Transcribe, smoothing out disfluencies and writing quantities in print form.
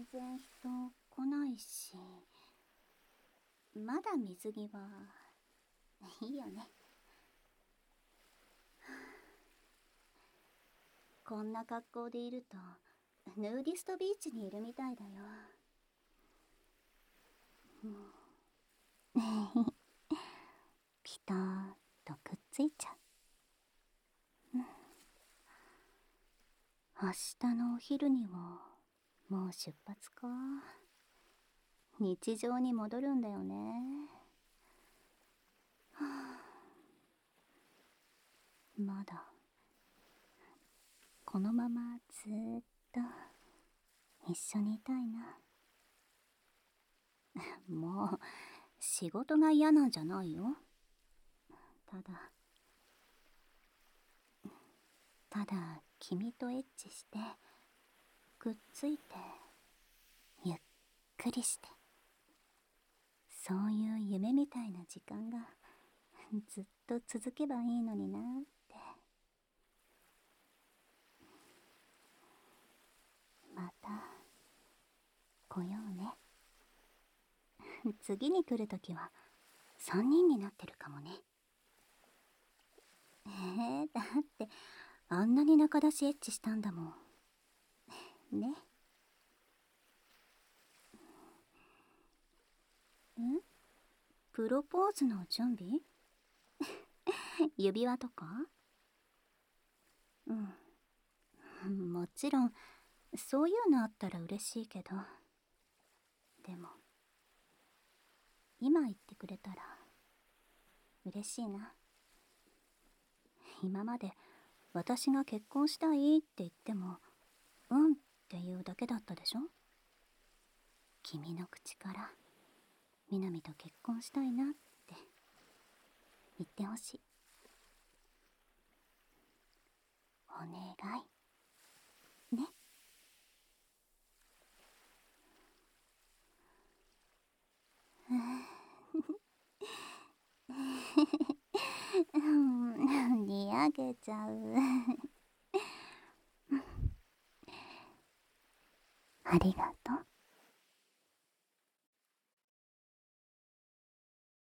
然人来ないし、まだ水着はいいよね。こんな格好でいるとヌーディストビーチにいるみたいだよ。ピターッとくっついちゃう。明日のお昼にはもう出発か。日常に戻るんだよね。まだこのままずーっと一緒にいたいな。もう仕事が嫌なんじゃないよ。ただ君とエッチしてくっついてゆっくりして、そういう夢みたいな時間がずっと続けばいいのになって。また来ようね。次に来るときは3人になってるかもね。だってあんなに仲出しエッチしたんだもんね。プロポーズの準備指輪とか。もちろんそういうのあったら嬉しいけど、でも今言ってくれたら嬉しいな。今まで私が結婚したいって言ってもうんって言うだけだったでしょ。君の口からみなみと結婚したいなって言ってほしい。お願いね。にやけちゃう。ありがとう。